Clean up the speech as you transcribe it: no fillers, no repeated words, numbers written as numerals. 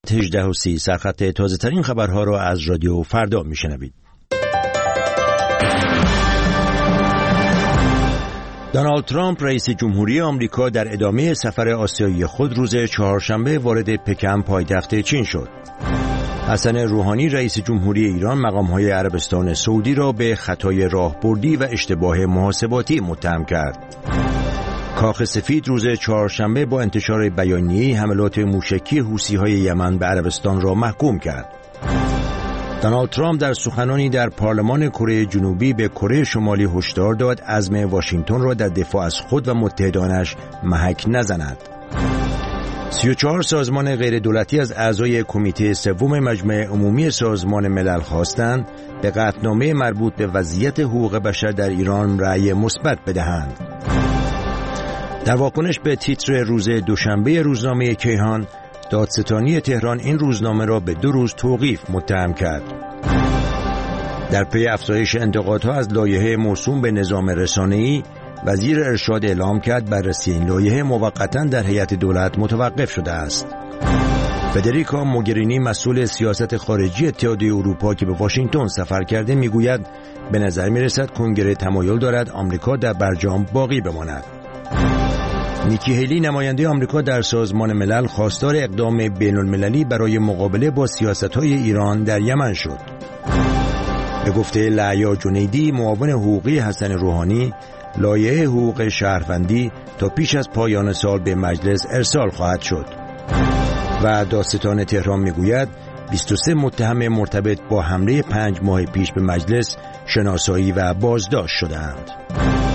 18:30 سرخط تازه ترین خبرها را از رادیو فردا میشنوید. دونالد ترامپ رئیس جمهوری آمریکا در ادامه سفر آسیایی خود روز چهارشنبه وارد پکن پایتخت چین شد. حسن روحانی رئیس جمهوری ایران مقام‌های عربستان سعودی را به خطای راهبردی و اشتباه محاسباتی متهم کرد. کاخ سفید روز چهارشنبه با انتشار بیانیه حملات موشکی حوثی‌های یمن به عربستان را محکوم کرد. دونالد ترامپ در سخنانی در پارلمان کره جنوبی به کره شمالی هشدار داد عزم واشنگتن را در دفاع از خود و متحدانش محک نزند. 34 سازمان غیردولتی از اعضای کمیته سوم مجمع عمومی سازمان ملل خواستند به قطعنامه مربوط به وضعیت حقوق بشر در ایران رأی مثبت بدهند. در واکنش به تیتر روز دوشنبه روزنامه کیهان، دادستانی تهران این روزنامه را به 2 روز توقیف متهم کرد. در پی افزایش انتقادها از لایحه موسوم به نظام رسانه‌ای، وزیر ارشاد اعلام کرد بررسی این لایحه موقتاً در هیئت دولت متوقف شده است. فدریکا موگرینی مسئول سیاست خارجی اتحادیه اروپا که به واشنگتن سفر کرده میگوید به نظر میرسد کنگره تمایل دارد آمریکا در برجام باقی بماند. نیکی هیلی نماینده آمریکا در سازمان ملل خواستار اقدام بین‌المللی برای مقابله با سیاست‌های ایران در یمن شد. به گفته لعیا جنیدی معاون حقوقی حسن روحانی، لایحه حقوق شهروندی تا پیش از پایان سال به مجلس ارسال خواهد شد. و دادستان تهران میگوید 23 متهم مرتبط با حمله 5 ماه پیش به مجلس شناسایی و بازداشت شدند.